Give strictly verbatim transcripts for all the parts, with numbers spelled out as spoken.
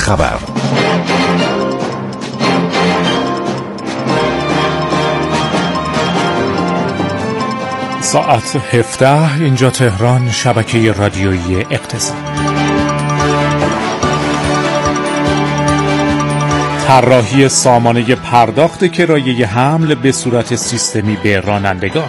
خبر. ساعت هفده، اینجا تهران، شبکه رادیویی اقتصاد. طراحی سامانه پرداخت کرایه حمل به صورت سیستمی به رانندگان.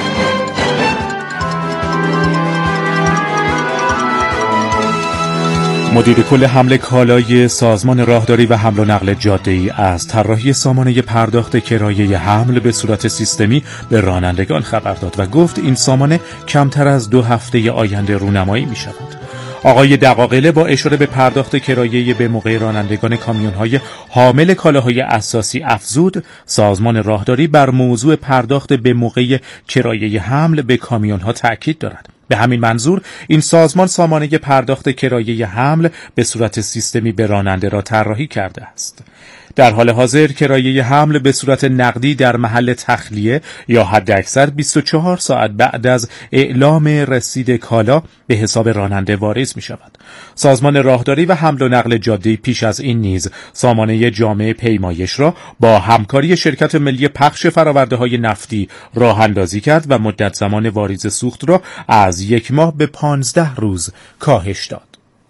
مدیر کل حمل کالای سازمان راهداری و حمل و نقل جاده‌ای از طراحی سامانه پرداخت کرایه حمل به صورت سیستمی به رانندگان خبر داد و گفت این سامانه کمتر از دو هفته آینده رونمایی می شود. آقای دقاقله با اشاره به پرداخت کرایه به موقع رانندگان کامیون‌های حامل کالاهای اساسی افزود، سازمان راهداری بر موضوع پرداخت به موقع کرایه حمل به کامیون‌ها تأکید دارد. به همین منظور این سازمان سامانه پرداخت کرایه حمل به صورت سیستمی به راننده را طراحی کرده است. در حال حاضر کرایه حمل به صورت نقدی در محل تخلیه یا حداکثر بیست و چهار ساعت بعد از اعلام رسید کالا به حساب راننده واریز می شود. سازمان راهداری و حمل و نقل جاده‌ای پیش از این نیز سامانه جامع پیمایش را با همکاری شرکت ملی پخش فرآورده‌های نفتی راه اندازی کرد و مدت زمان واریز سوخت را از یک ماه به پانزده روز کاهش داد.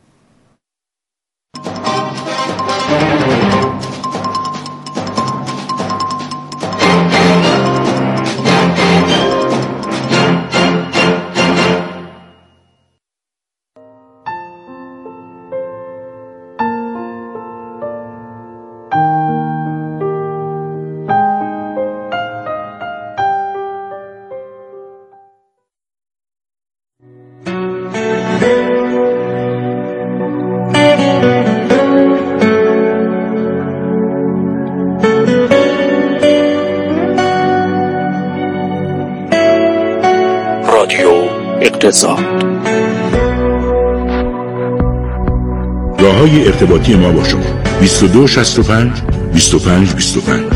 اقتصاد. راه‌های ارتباطی ما با شما بیست و دو شصت و پنج بیست و پنج بیست و پنج.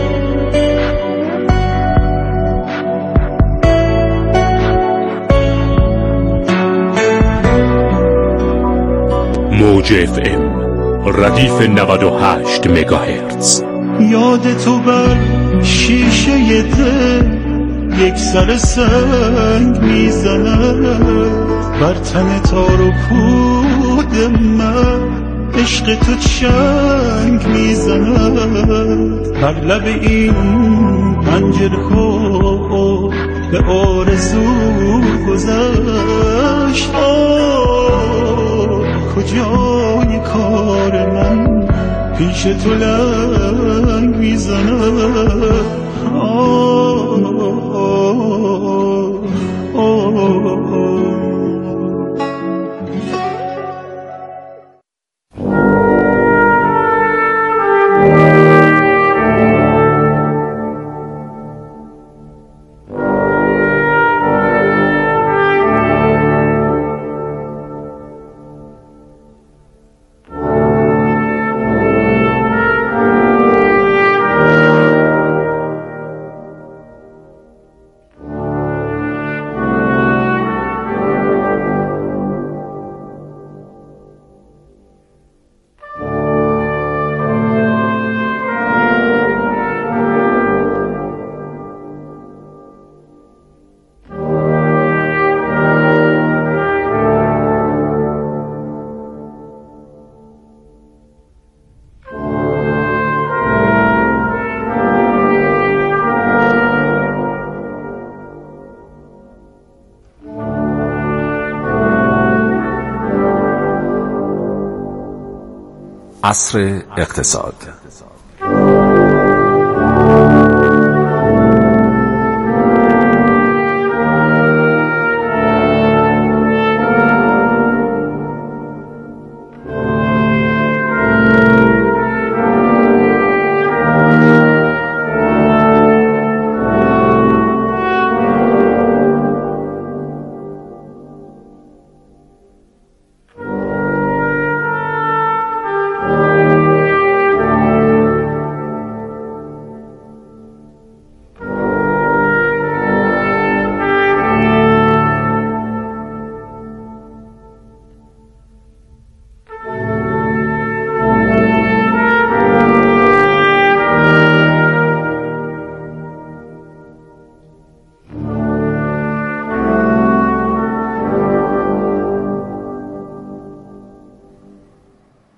موج اف ام ردیف نود و هشت مگاهرتز. یاد تو بر شیشه دل یک سر سنگ میزند، بر تن تار و پود من عشق تو چنگ میزند، بر لب این پنجره ها به آرزو گذشت. کجای کار من پیش تو لنگ میزند. عصر اقتصاد.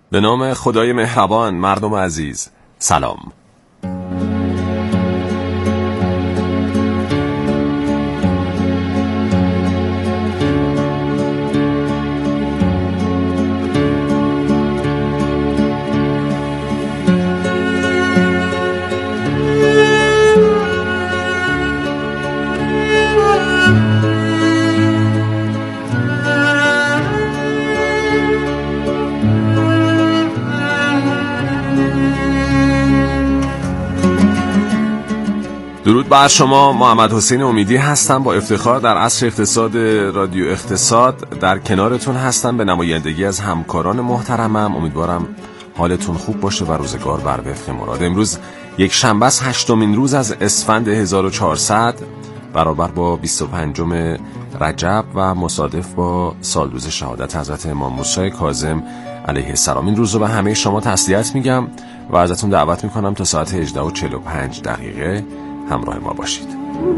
به نام خدای مهربان. مردم عزیز سلام. درود بر شما. محمد حسین امیدی هستم. با افتخار در عصر اقتصاد رادیو اقتصاد در کنارتون هستم به نمایندگی از همکاران محترمم. امیدوارم حالتون خوب باشه و روزگار بر وفق مراد. امروز یک شنبه است، هشتمین روز از اسفند هزار و چهارصد برابر با بیست و پنجم رجب و مصادف با سال روز شهادت حضرت امام موسی کاظم علیه السلام. این روز رو به همه شما تسلیت میگم و ازتون دعوت میکنم تا ساعت هجده و چهل و پنج دقیقه همراه ما باشید.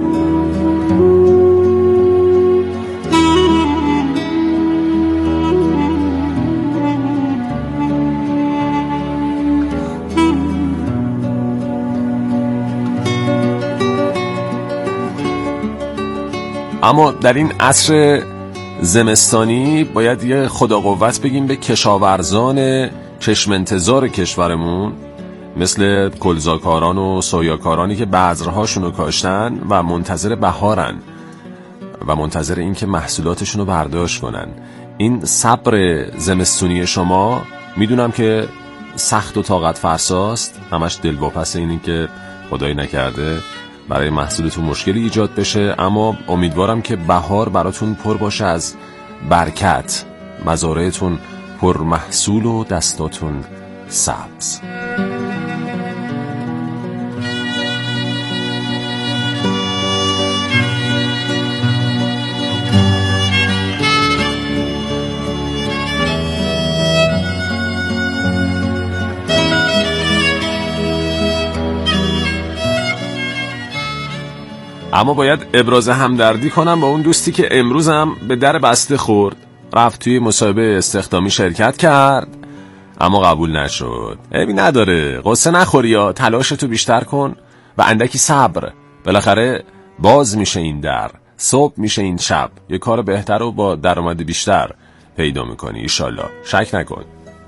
اما در این عصر زمستانی باید یه خدا قوت بگیم به کشاورزان چشم انتظار کشورمون، مثل کلزاکاران و سویاکارانی که بذرهاشون رو کاشتن و منتظر بهارن و منتظر این که محصولاتشون رو برداشت کنن. این صبر زمستونی شما میدونم که سخت و طاقت فرساست، همش دلواپس اینی که خدایی نکرده برای محصولتون مشکلی ایجاد بشه، اما امیدوارم که بهار براتون پر باشه از برکت، مزارعتون پر محصول و دستاتون سبز. اما باید ابراز همدردی کنم با اون دوستی که امروز هم به در بسته خورد، رفت توی مسابقه استخدامی شرکت کرد اما قبول نشد. عیبی نداره، قصه نخوری، یا تلاشتو بیشتر کن و اندکی صبر، بالاخره باز میشه این در، صبح میشه این شب، یه کار بهتر و با درآمد بیشتر پیدا میکنی ایشالله، شک نکن.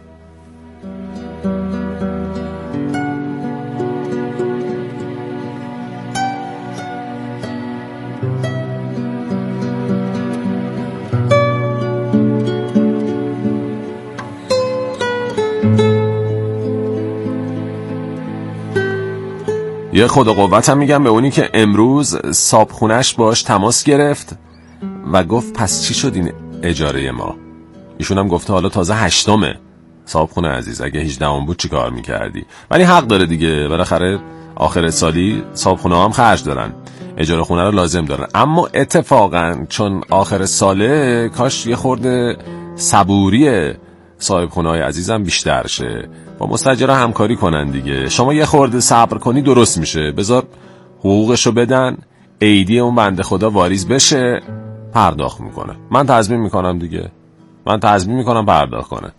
یه خدا قوتم میگم به اونی که امروز صابخونش باش تماس گرفت و گفت پس چی شد این اجاره ما؟ ایشون هم گفته حالا تازه هشتمه. صابخونه عزیز، اگه هجدهم بود چی کار میکردی؟ ولی حق داره دیگه، بالاخره آخر سالی صابخونه هم خرج دارن، اجاره خونه رو لازم دارن. اما اتفاقا چون آخر ساله کاش یه خورده صبوری صاحب خونه‌های عزیزم بیشتر شه، با مستاجرها همکاری کنن دیگه. شما یه خورده صبر کنی درست میشه، بذار حقوقشو بدن، عیدی اون بنده خدا واریز بشه، پرداخت میکنه. من تضمین میکنم دیگه، من تضمین میکنم پرداخت کنه.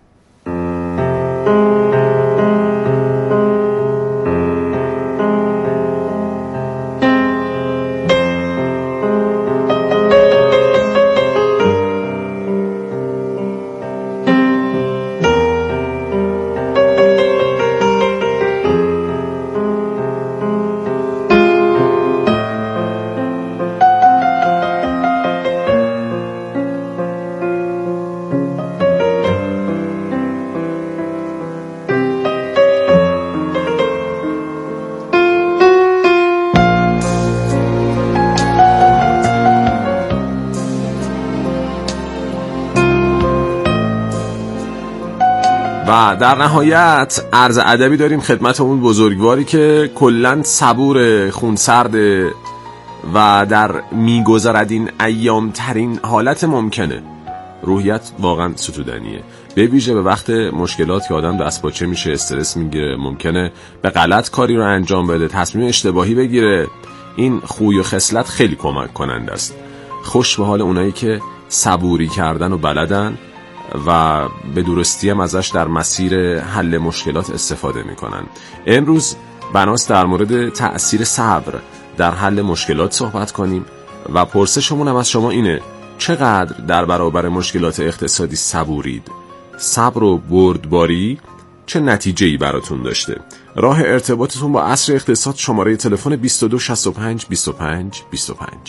و در نهایت عرض ادبی داریم خدمت اون بزرگواری که کلن صبور، خونسرده و در میگذرد این ایام ترین حالت ممکنه. روحیت واقعا ستودنیه، به ویژه به وقت مشکلات که آدم دست پاچه میشه، استرس میگیره، ممکنه به غلط کاری رو انجام بده، تصمیم اشتباهی بگیره. این خوی و خصلت خیلی کمک کننده است. خوش به حال اونایی که صبوری کردن و بلدن و به درستی هم ازش در مسیر حل مشکلات استفاده میکنن. امروز بناست در مورد تأثیر صبر در حل مشکلات صحبت کنیم و پرسشمون هم از شما اینه: چقدر در برابر مشکلات اقتصادی صبورید؟ صبر و بردباری چه نتیجه‌ای براتون داشته؟ راه ارتباطتون با عصر اقتصاد شماره تلفن بیست و دو شصت و پنج بیست و پنج بیست و پنج.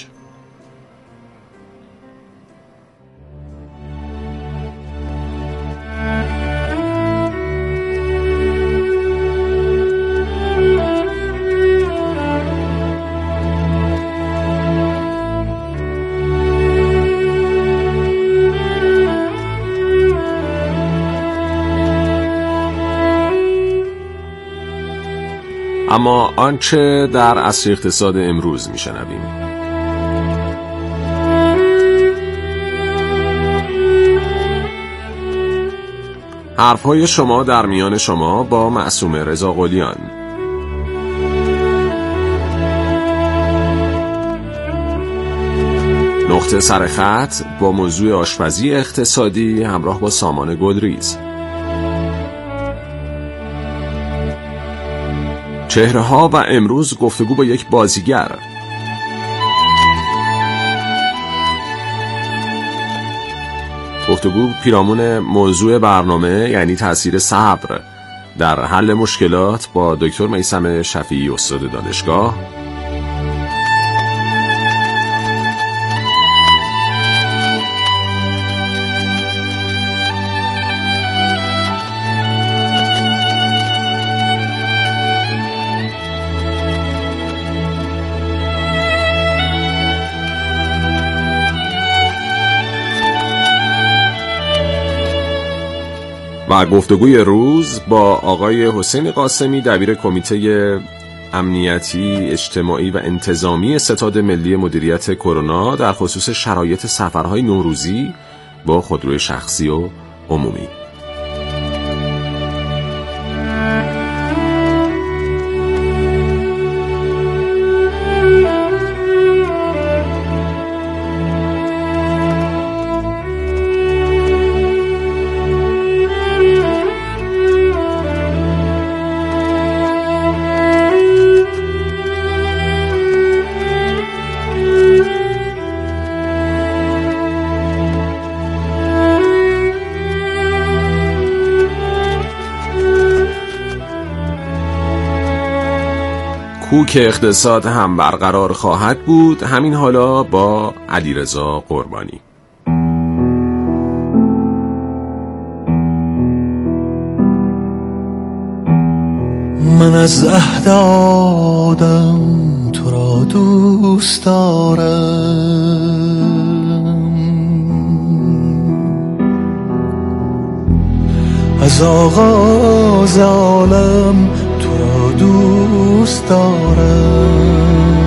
اما آنچه در عصر اقتصاد امروز میشنویم. حرفهای شما در میان شما با معصوم رضا قلیان. نقطه سرخط با موضوع آشپزی اقتصادی همراه با سامان گلریز. چهره ها و امروز گفتگو با یک بازیگر. گفتگو پیرامون موضوع برنامه یعنی تأثیر صبر در حل مشکلات با دکتر میثم شفیعی استاد دانشگاه. و گفتگوی روز با آقای حسین قاسمی، دبیر کمیته امنیتی، اجتماعی و انتظامی ستاد ملی مدیریت کرونا در خصوص شرایط سفرهای نوروزی با خودروی شخصی و عمومی. کوک اقتصاد هم برقرار خواهد بود، همین حالا با علیرضا قربانی. من از عهد آدم تو را دوست دارم، از آغاز عالم تو را دوست دارم.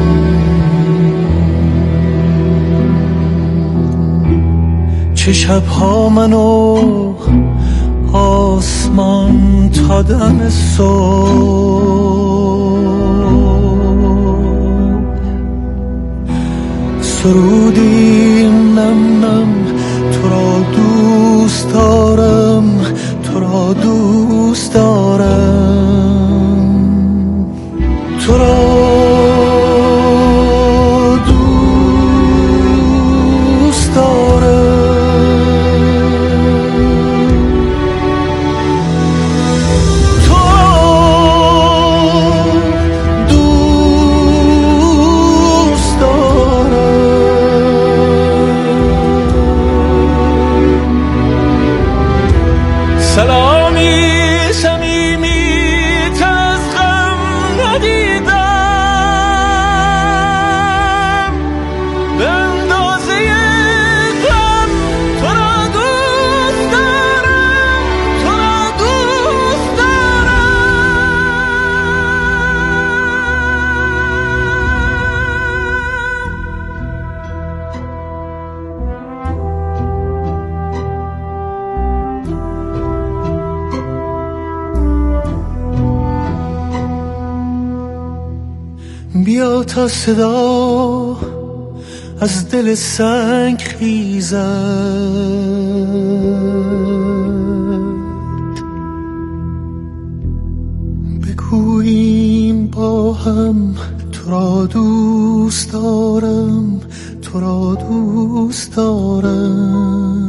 چه شبها منو آسمان تا دم صبح سرودیم نم نم تو را دوست دارم، تو را دوست دارم، تو را دوست دارم. بیا تا صدا از دل سنگ خیزد. بگوییم با هم تو را دوست دارم، تو را دوست دارم.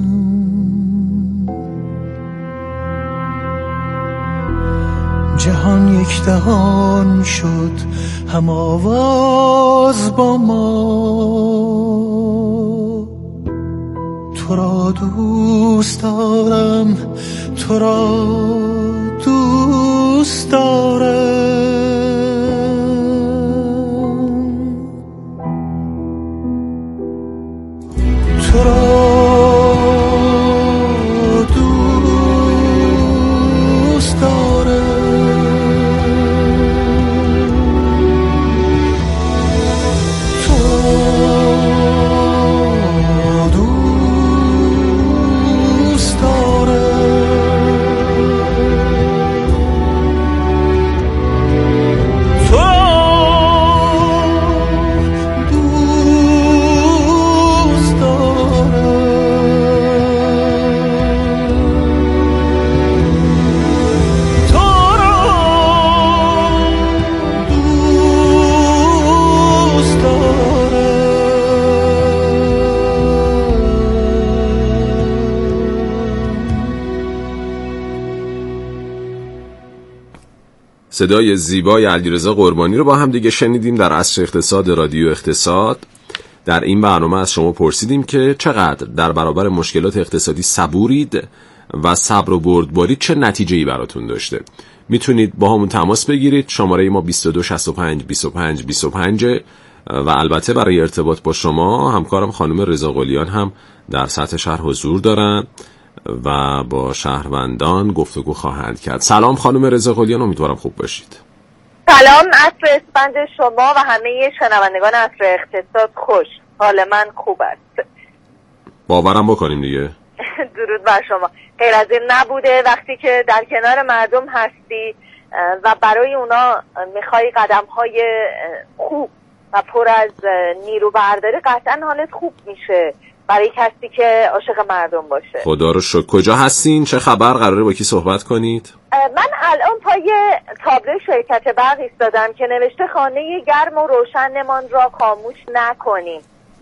جهان یک دهان شد هم آواز با ما، تو را دوست دارم، تو را دوست دارم. تو را دوست دارم. صدای زیبای علیرضا قربانی رو با هم دیگه شنیدیم در عصر اقتصاد رادیو اقتصاد. در این برنامه از شما پرسیدیم که چقدر در برابر مشکلات اقتصادی صبورید و صبر و بردباری چه نتیجه‌ای براتون داشته. میتونید با همون تماس بگیرید. شماره ما بیست و دو شصت و پنج بیست و پنج بیست و پنج و البته برای ارتباط با شما همکارم خانم رضا قلیان هم در سطح شهر حضور دارن و با شهروندان گفتگو خواهند کرد. سلام خانم رضا قلیان، امیدوارم خوب باشید. سلام، عصر اسفند شما و همه شنوندگان عصر اقتصاد خوش. حال من خوب است. باورم بکنیم دیگه. درود بر شما. غیر از این نبوده وقتی که در کنار مردم هستی و برای اونا میخوای قدم‌های خوب و پر از نیرو برداری، قطعا حالت خوب میشه برای کسی که عاشق مردم باشه. خدا رو شکر. کجا هستین؟ چه خبر؟ قراره با کی صحبت کنید؟ من الان پای تابلو شرکت برق ایستادم که نوشته خانه گرم و روشنمان را خاموش نکنیم،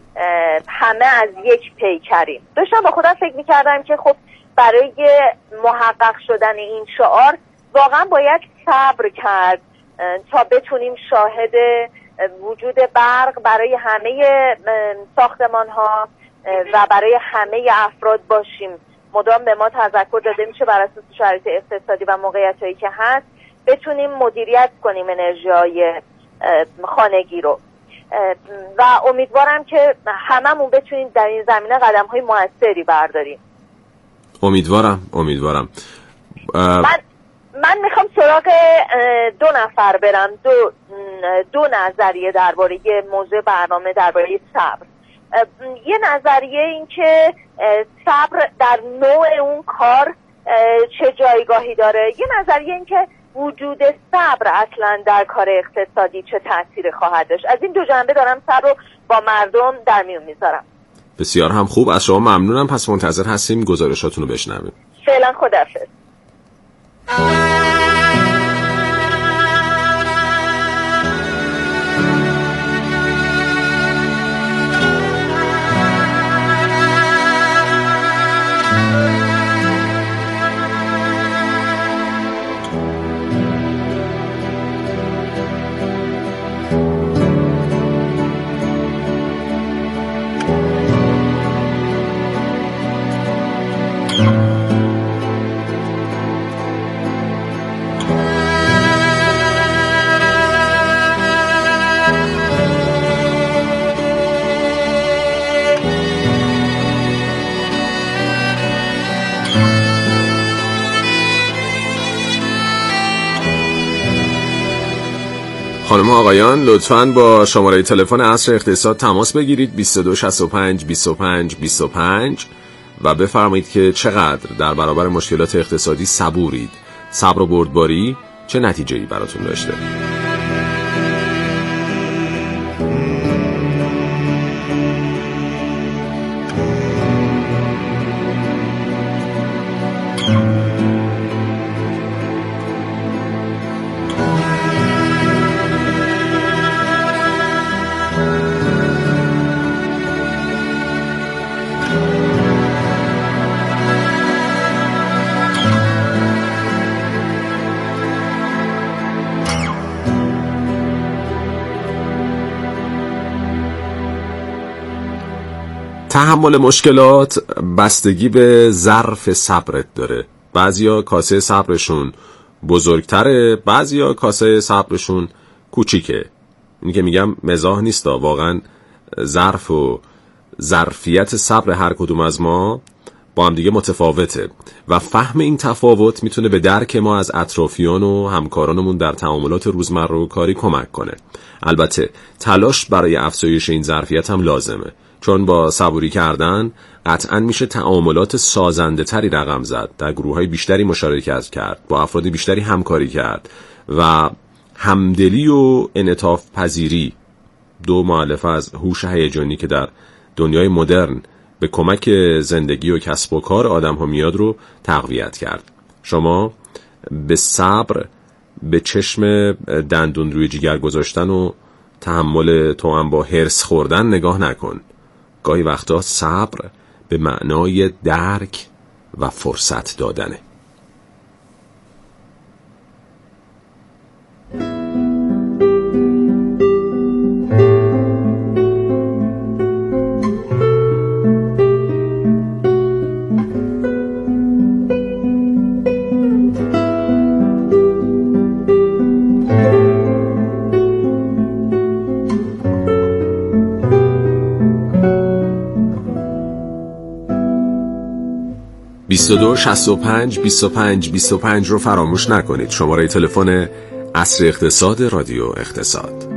همه از یک پیکریم. داشتم با خودم فکر میکردم که خب برای محقق شدن این شعار واقعا باید صبر کرد تا بتونیم شاهد وجود برق برای همه ساختمان ها و برای همه افراد باشیم. مدام به ما تذکر داده میشه بر اساس شرایط اقتصادی و موقعیتایی که هست بتونیم مدیریت کنیم انرژی‌های خانگی رو و امیدوارم که هممون بتونیم در این زمینه قدم‌های موثری برداریم. امیدوارم امیدوارم من من میخوام سراغ دو نفر برم، دو دو نظریه درباره موضوع برنامه درباره صبر. یه نظریه این که صبر در نوع اون کار چه جایگاهی داره، یه نظریه این که وجود صبر اصلا در کار اقتصادی چه تأثیری خواهد داشت. از این دو جنبه دارم صبر رو با مردم در میون میذارم. بسیار هم خوب، از شما ممنونم. پس منتظر هستیم گزارشاتون رو بشنویم. فعلا خداحافظ. خانم آقایان لطفاً با شماره تلفن عصر اقتصاد تماس بگیرید بیست و دو شصت و پنج بیست و پنج بیست و پنج و بفرمایید که چقدر در برابر مشکلات اقتصادی صبورید. صبر و بردباری چه نتیجه‌ای براتون داشته؟ تحمل مشکلات بستگی به ظرف صبرت داره. بعضیا کاسه صبرشون بزرگتره، بعضیا کاسه صبرشون کوچیکه. این که میگم مزاح نیست، واقعا ظرف و ظرفیت صبر هر کدوم از ما با هم دیگه متفاوته و فهم این تفاوت میتونه به درک ما از اطرافیان و همکارانمون در تعاملات روزمره و کاری کمک کنه. البته تلاش برای افزایش این ظرفیت هم لازمه، چون با صبوری کردن قطعاً میشه تعاملات سازنده تری رقم زد، در گروه‌های بیشتری مشارکت کرد، با افراد بیشتری همکاری کرد و همدلی و انعطاف پذیری، دو مؤلفه از هوش هیجانی که در دنیای مدرن به کمک زندگی و کسب و کار آدم ها میاد رو تقویت کرد. شما به صبر به چشم دندون روی جیگر گذاشتن و تحمل توأم با هرس خوردن نگاه نکن. گاهی وقتا صبر به معنای درک و فرصت دادنه. بیست و دو شصت و پنج بیست و پنج بیست و پنج رو فراموش نکنید. شماره تلفن عصر اقتصاد رادیو اقتصاد.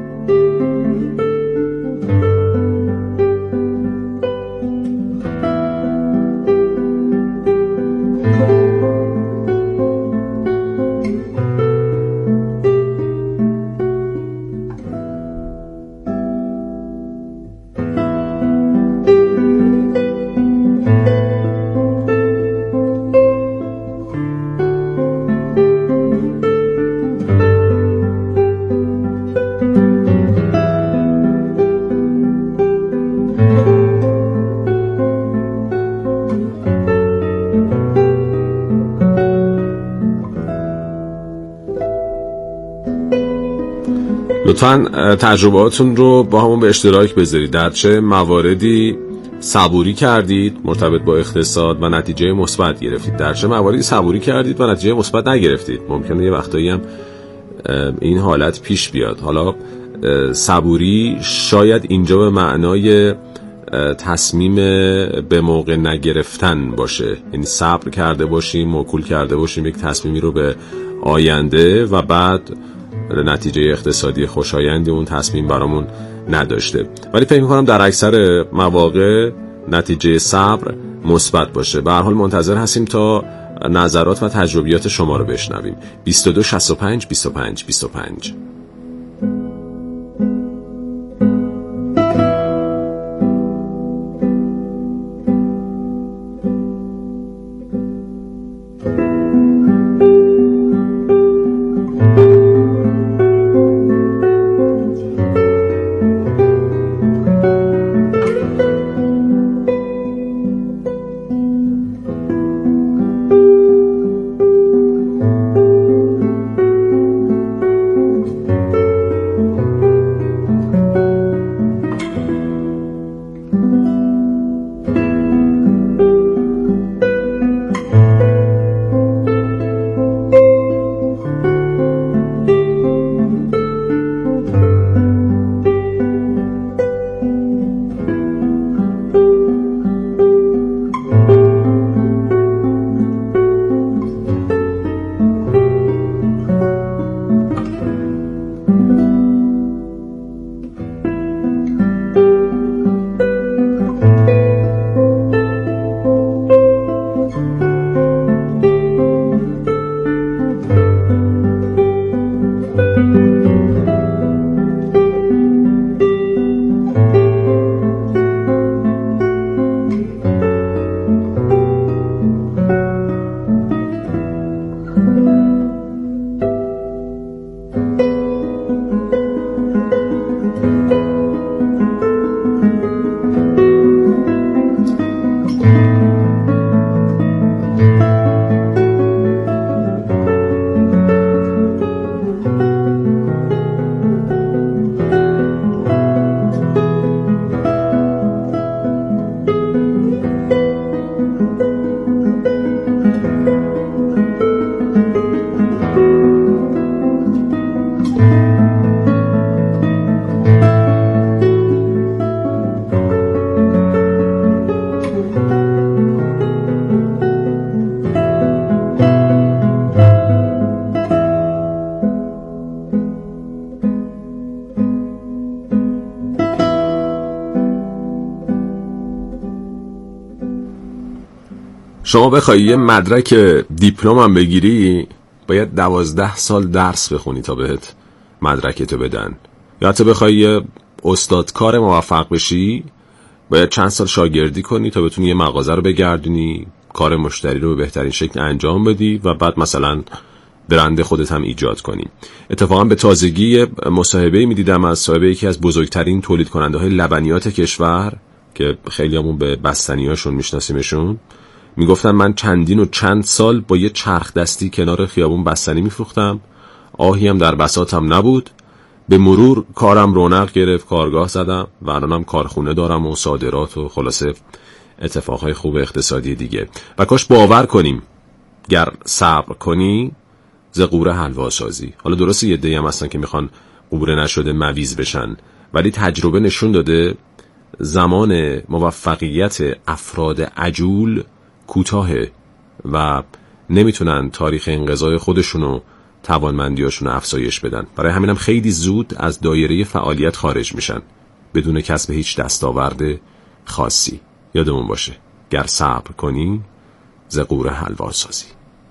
لطفاً تجربهاتون رو با همون به اشتراک بذارید. در چه مواردی صبوری کردید مرتبط با اقتصاد و نتیجه مثبت گرفتید، در چه مواردی صبوری کردید و نتیجه مثبت نگرفتید. ممکنه یه وقتایی هم این حالت پیش بیاد. حالا صبوری شاید اینجا به معنای تصمیم به موقع نگرفتن باشه، یعنی صبر کرده باشیم، موکول کرده باشیم یک تصمیمی رو به آینده و بعد نتیجه اقتصادی خوشایندی اون تصمیم برامون نداشته. ولی فکر می‌کنم در اکثر مواقع نتیجه صبر مثبت باشه. به هر حال منتظر هستیم تا نظرات و تجربیات شما رو بشنویم. بیست و دو شصت و پنج بیست و پنج بیست و پنج. شما بخوای یه مدرک دیپلم هم بگیری باید دوازده سال درس بخونی تا بهت مدرکتو بدن. یا حتی بخوای یه استادکار موفق بشی باید چند سال شاگردی کنی تا بتونی یه مغازه رو بگردونی، کار مشتری رو به بهترین شکل انجام بدی و بعد مثلا برند خودت هم ایجاد کنی. اتفاقا به تازگی مصاحبه‌ای می‌دیدم از صاحب یکی از بزرگترین تولید کننده های لبنیات کشور که خیلیامون به بستنیاشون میشناسیمشون، میگفتن من چندین و چند سال با یه چرخ دستی کنار خیابون بستنی میفروختم، آهی هم در بساطم نبود. به مرور کارم رونق گرفت، کارگاه زدم و الانم کارخونه دارم و صادرات و خلاصه اتفاقهای خوب اقتصادی دیگه. و کاش باور کنیم گر صبر کنی ز قوره حلوا سازی. حالا درسته یه عده‌ای هم هستن که میخوان قوره نشده مویز بشن، ولی تجربه نشون داده زمان موفقیت افراد عجول کوتاهه و نمیتونن تاریخ انقضای خودشونو توانمندیاشونو افزایش بدن. برای همینم خیلی زود از دایره فعالیت خارج میشن بدون کسب هیچ دستاورد خاصی. یادمون باشه گر صبر کنی ز قوره حلوا سازی.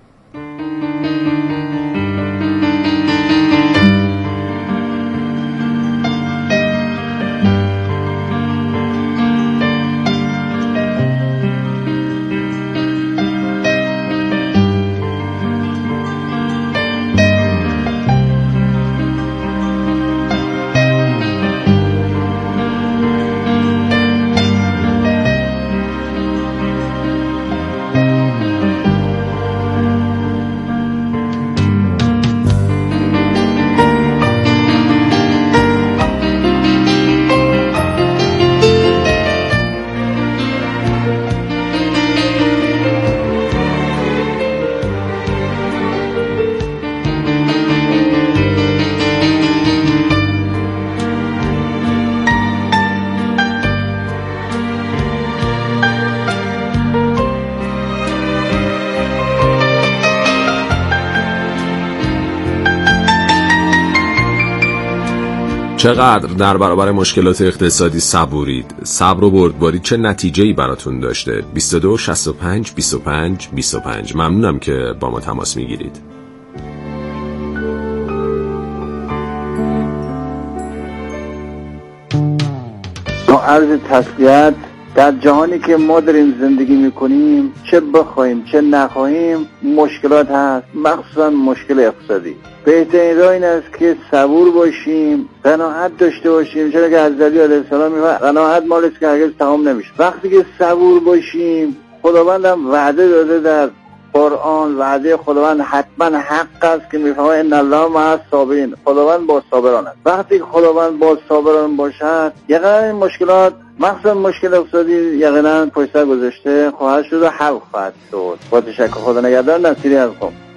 چقدر در برابر مشکلات اقتصادی صبورید؟ صبر و بردباری چه نتیجه‌ای براتون داشته؟ بیست و دو شصت و پنج بیست و پنج بیست و پنج. ممنونم که با ما تماس میگیرید. با عرض تسلیت، در جهانی که ما داریم زندگی میکنیم چه بخوایم چه نخواهیم مشکلات هست، مخصوصا مشکل اقتصادی. بهترین راه این است که صبور باشیم، قناعت داشته باشیم، چرا که حضرت علی علیه السلام میگه قناعت مال است که هرگز تمام نمیشه. وقتی که صبور باشیم خداوند هم وعده داده در قرآن، وعده خداوند حتما حق است که میفهمه ان الله مع الصابرین، خداوند با صابران است. وقتی که خداوند با صابران باشد یقینا این مشکلات مخصوصا مشکل اقتصادی یقینا پشت سر گذاشته خواهد شد و حل خواهد شد. با تشکر، خدا نگهدار. نصیری از قم.